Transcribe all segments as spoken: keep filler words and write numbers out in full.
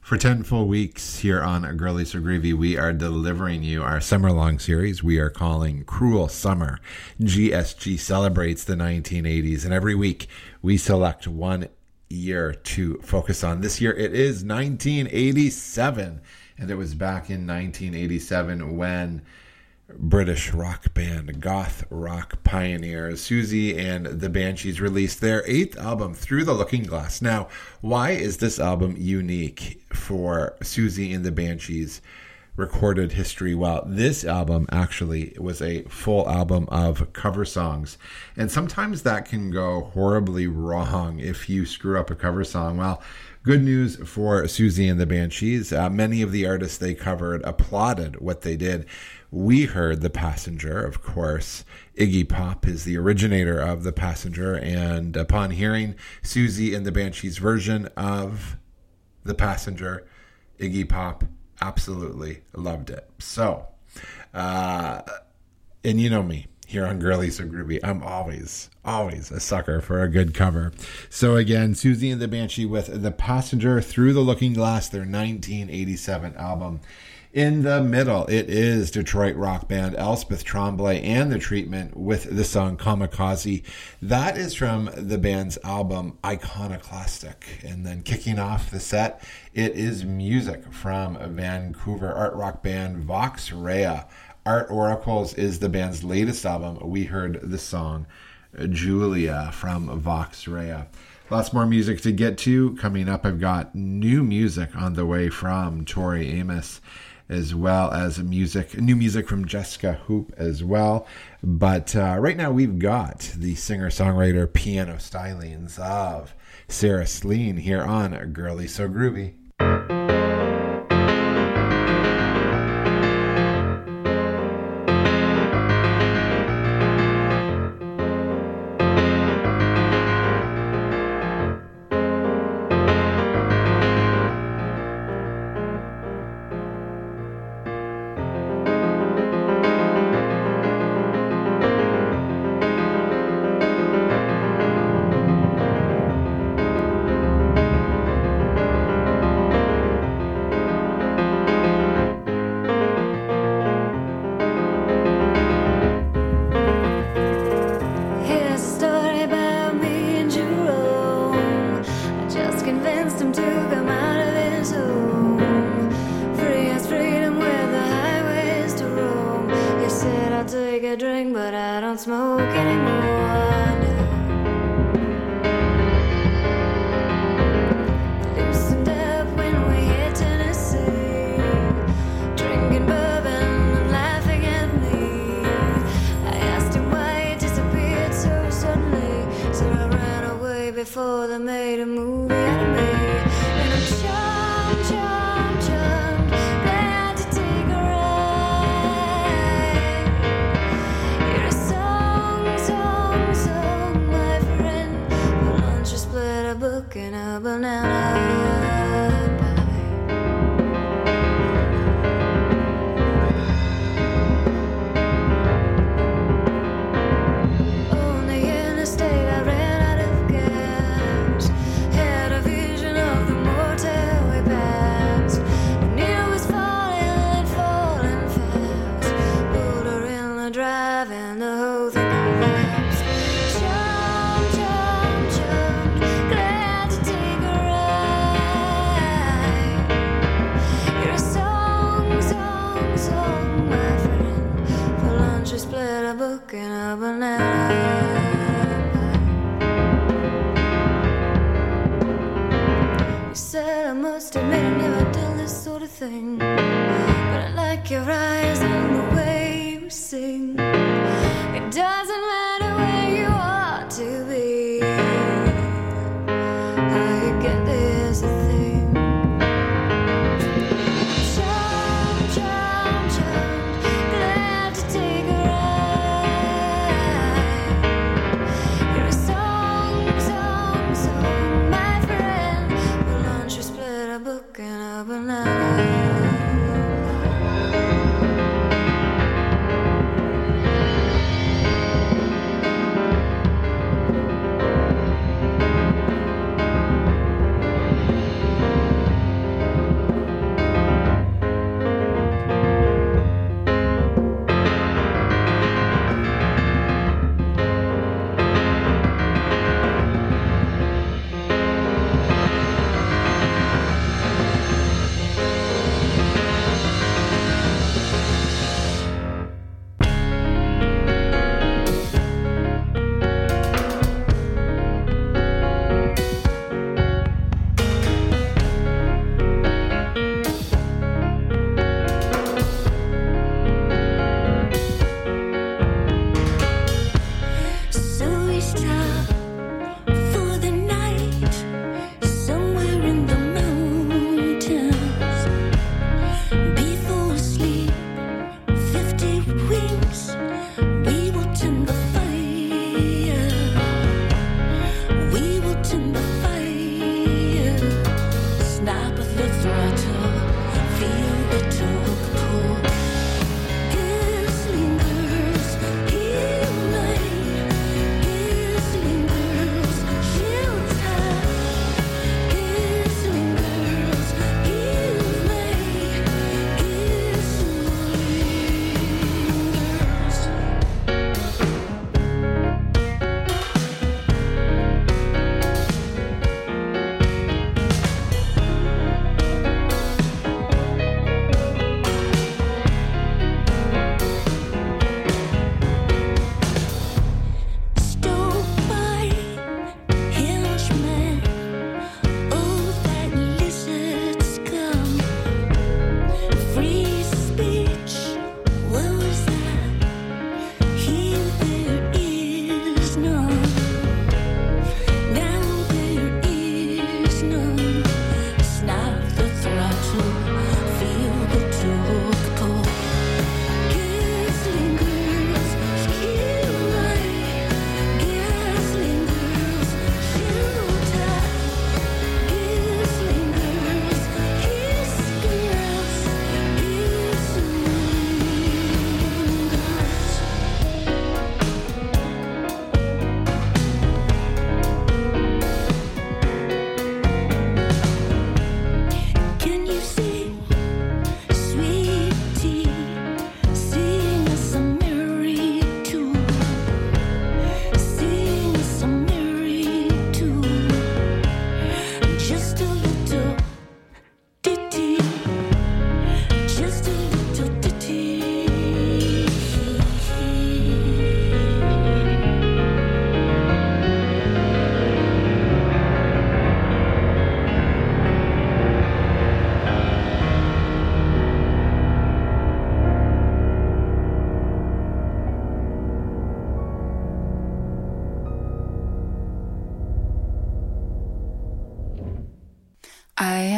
For ten full weeks here on Girly So Groovy, we are delivering you our summer-long series we are calling Cruel Summer. G S G celebrates the nineteen eighties, and every week we select one year to focus on. This year it is nineteen eighty-seven, and it was back in nineteen eighty-seven when British rock band goth rock pioneers Siouxsie and the Banshees released their eighth album, Through the Looking Glass. Now, why is this album unique for Siouxsie and the Banshees recorded history? Well, this album actually was a full album of cover songs, and sometimes that can go horribly wrong if you screw up a cover song. Well, good news for Siouxsie and the Banshees. Uh, many of the artists they covered applauded what they did. We heard The Passenger, of course. Iggy Pop is the originator of The Passenger, and upon hearing Siouxsie and the Banshees' version of The Passenger, Iggy Pop absolutely loved it. So, uh, and you know me, here on Girly So Groovy, I'm always, always a sucker for a good cover. So again, Siouxsie and the Banshee with The Passenger, Through the Looking Glass, their nineteen eighty-seven album. In the middle, it is Detroit rock band Elspeth Tremblay and The Treatment with the song Kamikaze. That is from the band's album Iconoclastic. And then kicking off the set, it is music from Vancouver art rock band Vox Rea. Art Oracles is the band's latest album. We heard the song Julia from Vox Rea. Lots more music to get to. Coming up, I've got new music on the way from Tori Amos, as well as music, new music from Jessica Hoop as well. But uh, right now we've got the singer-songwriter piano stylings of Sarah Slean here on Girly So Groovy. Banana.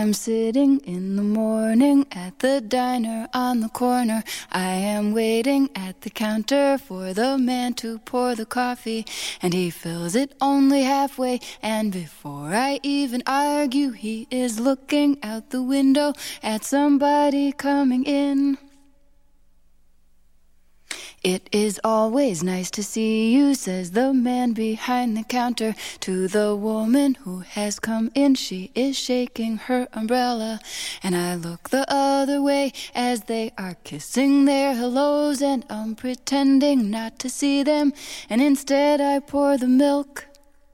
I'm sitting in the morning at the diner on the corner. I am waiting at the counter for the man to pour the coffee, and he fills it only halfway, and before I even argue, he is looking out the window at somebody coming in. It is always nice to see you, says the man behind the counter to the woman who has come in. She is shaking her umbrella, and I look the other way as they are kissing their hellos, and I'm pretending not to see them, and instead I pour the milk.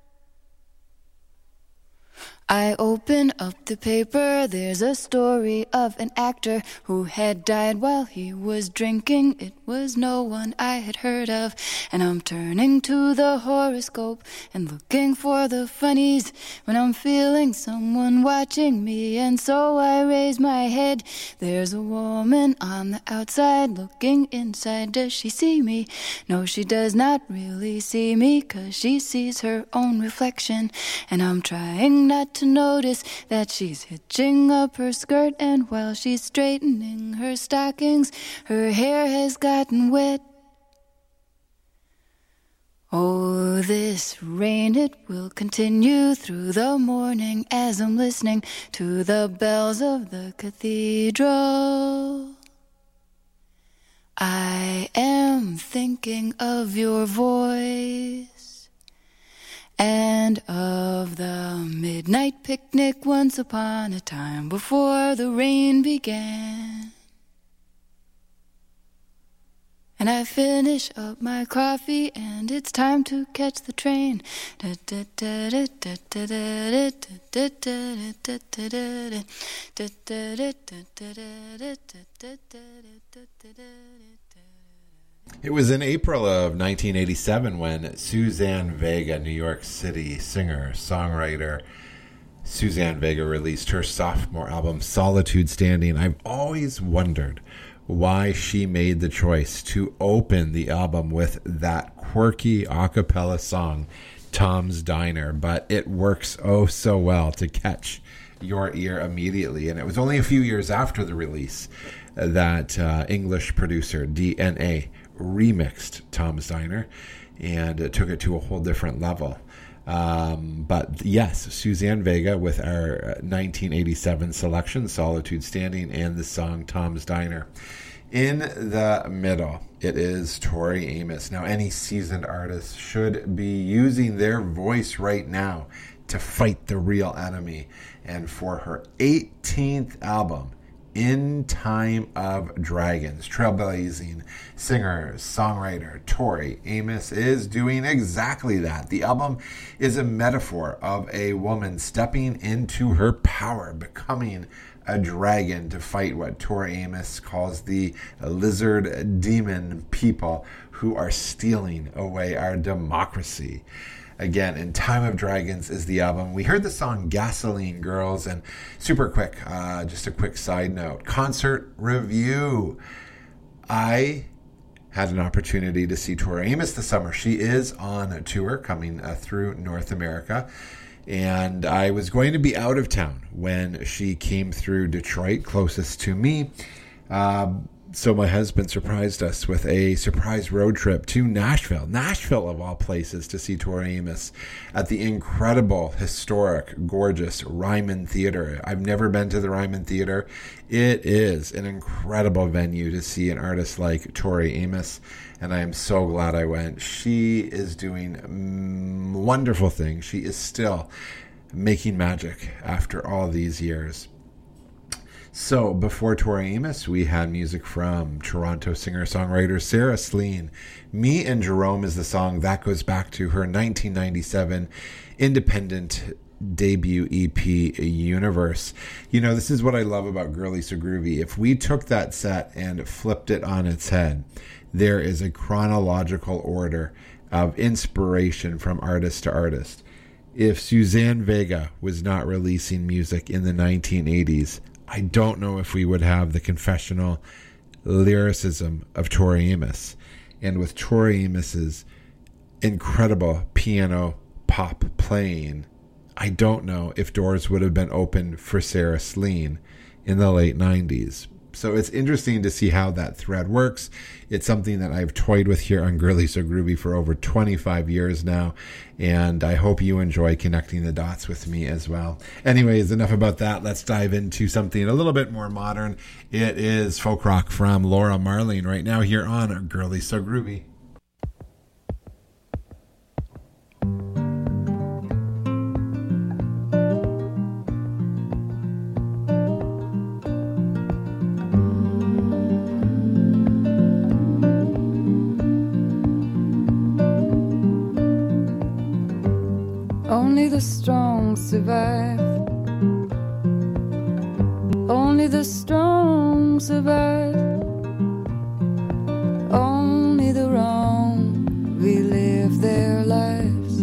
I open up the paper, there's a story of an actor who had died while he was drinking. It was no one I had heard of, and I'm turning to the horoscope and looking for the funnies when I'm feeling someone watching me, and so I raise my head. There's a woman on the outside looking inside. Does she see me? No, she does not really see me, 'cause she sees her own reflection, and I'm trying not to to notice that she's hitching up her skirt, and while she's straightening her stockings, her hair has gotten wet. Oh, this rain, it will continue through the morning as I'm listening to the bells of the cathedral. I am thinking of your voice and of the midnight picnic once upon a time before the rain began. And I finish up my coffee and it's time to catch the train. It was in April of nineteen eighty-seven when Suzanne Vega, New York City singer, songwriter, Suzanne Vega released her sophomore album, Solitude Standing. I've always wondered why she made the choice to open the album with that quirky a cappella song, Tom's Diner, but it works oh so well to catch your ear immediately. And it was only a few years after the release that uh, English producer D N A remixed Tom's Diner and it took it to a whole different level. Um, but yes, Suzanne Vega with our nineteen eighty-seven selection, Solitude Standing, and the song Tom's Diner. In the middle, it is Tori Amos. Now, any seasoned artist should be using their voice right now to fight the real enemy. And for her eighteenth album, In Time of Dragons, trailblazing singer, songwriter Tori Amos is doing exactly that. The album is a metaphor of a woman stepping into her power, becoming a dragon to fight what Tori Amos calls the lizard demon people who are stealing away our democracy. Again, In Time of Dragons is the album. We heard the song Gasoline Girls, and super quick, uh, just a quick side note, concert review. I had an opportunity to see Tori Amos this summer. She is on a tour coming uh, through North America, and I was going to be out of town when she came through Detroit, closest to me. Uh, So my husband surprised us with a surprise road trip to Nashville, Nashville of all places, to see Tori Amos at the incredible, historic, gorgeous Ryman Theater. I've never been to the Ryman Theater. It is an incredible venue to see an artist like Tori Amos, and I am so glad I went. She is doing mm, wonderful things. She is still making magic after all these years. So before Tori Amos, we had music from Toronto singer-songwriter Sarah Slean. Me and Jerome is the song that goes back to her nineteen ninety-seven independent debut E P, Universe. You know, this is what I love about Girly So Groovy. If we took that set and flipped it on its head, there is a chronological order of inspiration from artist to artist. If Suzanne Vega was not releasing music in the nineteen eighties, I don't know if we would have the confessional lyricism of Tori Amos. And with Tori Amos's incredible piano pop playing, I don't know if doors would have been open for Sarah Slean in the late nineties. So it's interesting to see how that thread works. It's something that I've toyed with here on Girly So Groovy for over twenty-five years now, and I hope you enjoy connecting the dots with me as well. Anyways, enough about that. Let's dive into something a little bit more modern. It is folk rock from Laura Marling right now here on Girly So Groovy. Only the strong survive. Only the strong survive. Only the wrong relive their lives.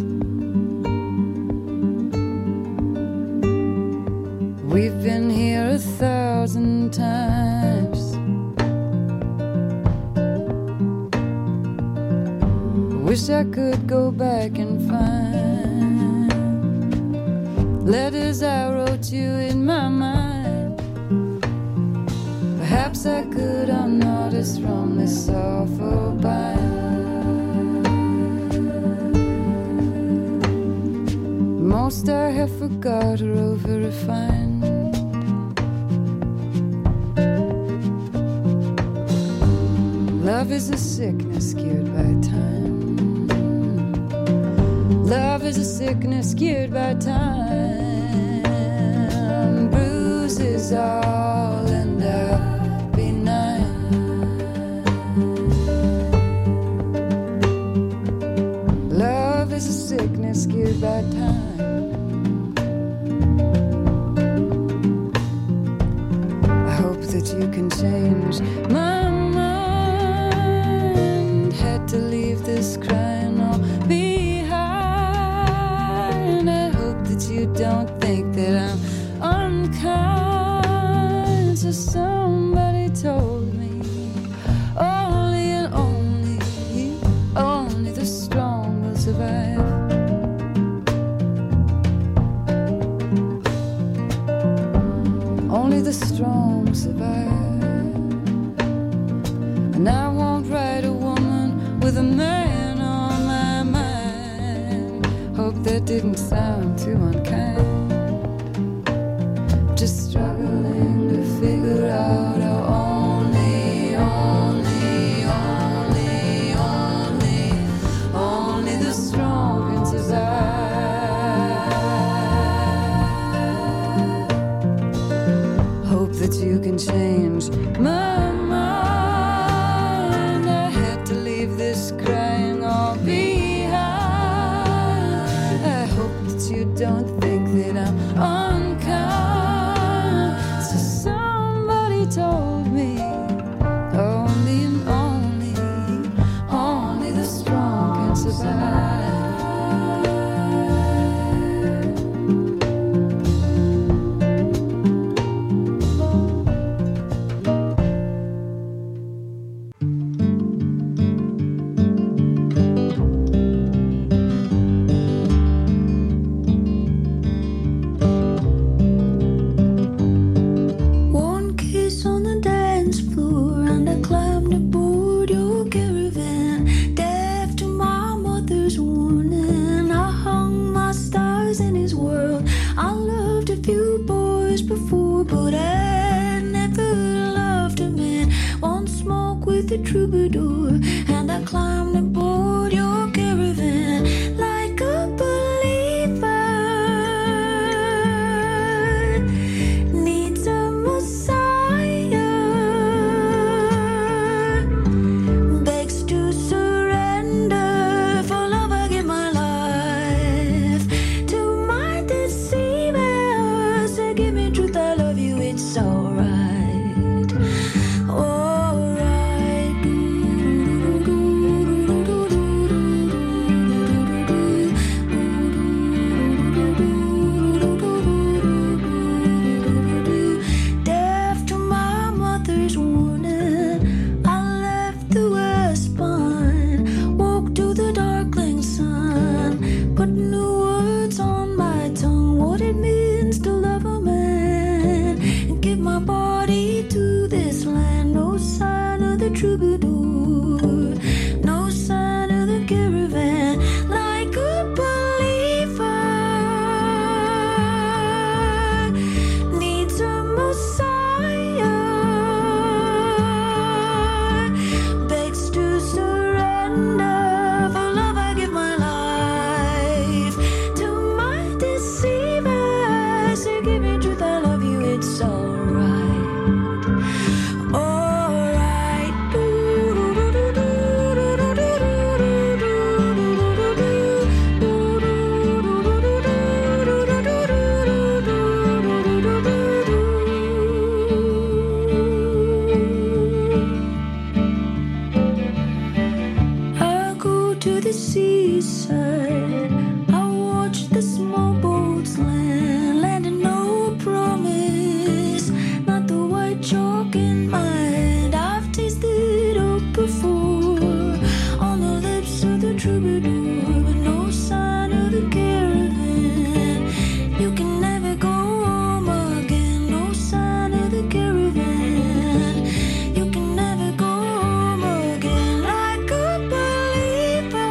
We've been here a thousand times. Wish I could go back and find letters I wrote you in my mind. Perhaps I could unnotice from this awful bind. Most I have forgot or over-refined. Love is a sickness cured by time. Love is a sickness cured by time. Bruises all end up benign. Love is a sickness cured by time. I hope that you can change my mind. Had to leave this crying all behind. You don't think that I'm unkind. So somebody told me only and only, only the strong will survive. Only the strong survive. And I won't write a woman with a man on my mind. Hope that didn't sound too unkind. Just struggling to figure out how only, only, only, only, only the strong can survive. Hope that you can change my mind. I had to leave this crying all behind. I hope that you don't think that I'm unkind. So somebody told me only and only, only the strong can survive. to the seaside. I watch the small boats land, landing no promise, not the white chalk in mind. I've tasted up before on the lips of the troubadour, but no sign of the caravan. You can never go home again, no sign of the caravan. You can never go home again. Like a believer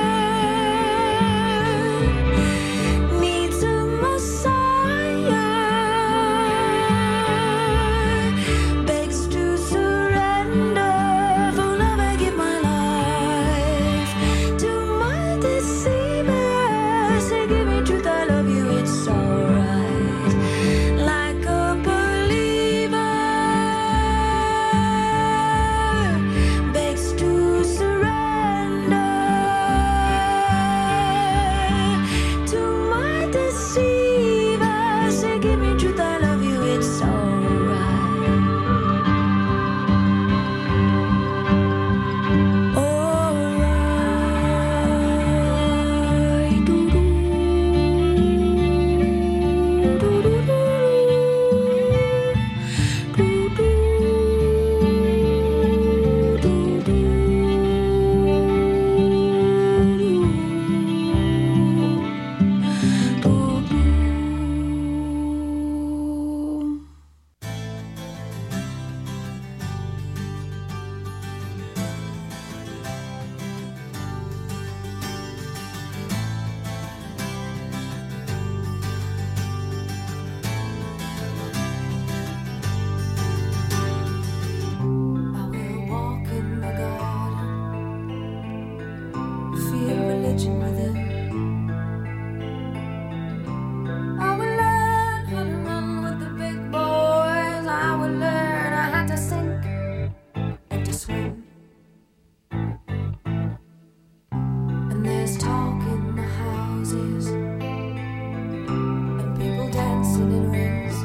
needs a Messiah, begs to surrender. For love I give my life to my deceiver. Say give me truth, I love you, it's alright. Like a believer begs to surrender to my deceiver. Say give me truth, I love you, it's alright. Alright. Doo-doo. I will walk in the garden, feel religion within. I will learn how to run with the big boys. I will learn I had to sink and to swim. And there's talk in the houses and people dancing in rings.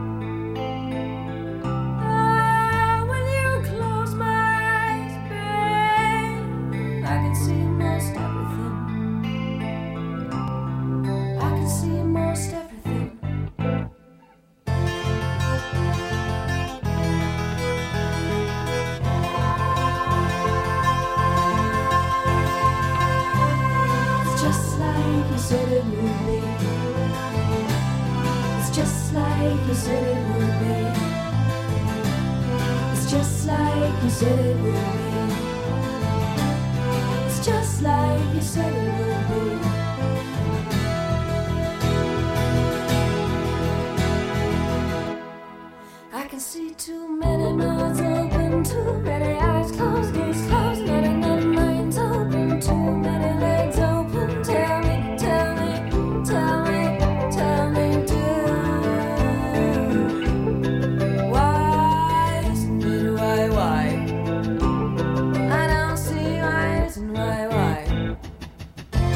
Ah, when you close my eyes, babe, I can see most everything. I can see most everything. It's just like you said it would be. It's just like you said it would be. It's just like you said it would be. It's just like you said it would be. I can see too many mouths open, too many eyes closed, gates closed, not enough minds open, too many legs open. Tell me, tell me, tell me, tell me, do why isn't it why, why? I don't see why isn't why, why?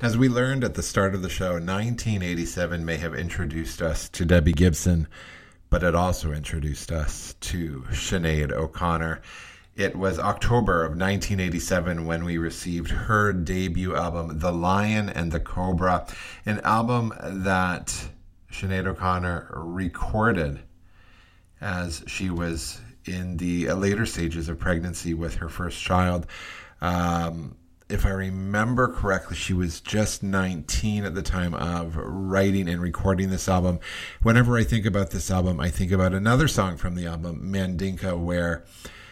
As we learned at the start of the show, nineteen eighty-seven may have introduced us to Debbie Gibson, but it also introduced us to Sinead O'Connor. It was October of nineteen eighty-seven when we received her debut album, The Lion and the Cobra, an album that Sinead O'Connor recorded as she was in the later stages of pregnancy with her first child. Um, if I remember correctly, she was just nineteen at the time of writing and recording this album. Whenever I think about this album, I think about another song from the album, Mandinka, where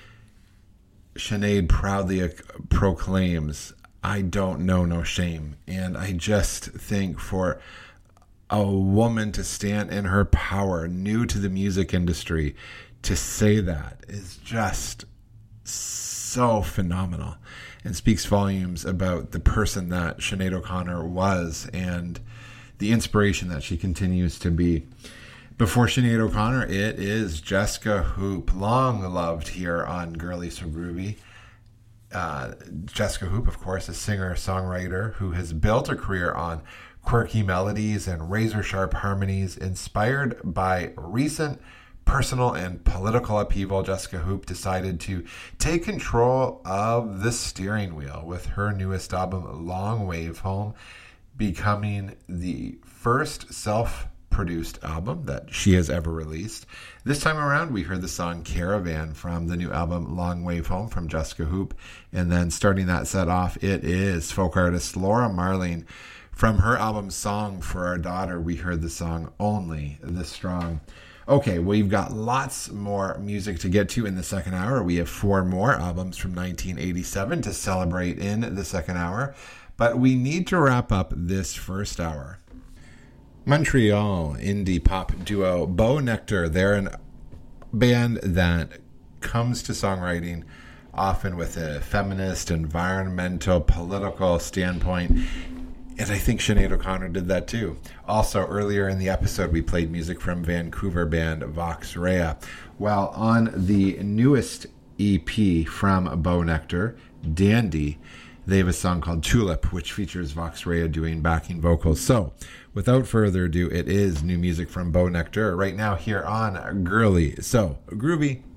Sinead proudly proclaims, "I don't know no shame." And I just think for a woman to stand in her power, new to the music industry, to say that is just so phenomenal and speaks volumes about the person that Sinead O'Connor was and the inspiration that she continues to be. Before Sinead O'Connor, it is Jessica Hoop, long loved here on Girly So Groovy. Uh, Jessica Hoop, of course, a singer-songwriter who has built a career on quirky melodies and razor-sharp harmonies. Inspired by recent personal and political upheaval, Jessica Hoop decided to take control of the steering wheel with her newest album, Long Wave Home, becoming the first self-produced album that she has ever released. This time around, we heard the song Caravan from the new album, Long Wave Home, from Jessica Hoop. And then starting that set off, it is folk artist Laura Marling. From her album Song for Our Daughter, we heard the song Only the Strong. Okay, we've got lots more music to get to in the second hour. We have four more albums from nineteen eighty-seven to celebrate in the second hour, but we need to wrap up this first hour. Montreal indie pop duo Bo Nectar. They're a band that comes to songwriting often with a feminist, environmental, political standpoint. And I think Sinead O'Connor did that too. Also, earlier in the episode, we played music from Vancouver band Vox Rea. Well, on the newest E P from Bo Nectar, Dandy, they have a song called Tulip, which features Vox Rea doing backing vocals. So, without further ado, it is new music from Bo Nectar right now here on Girly So Groovy.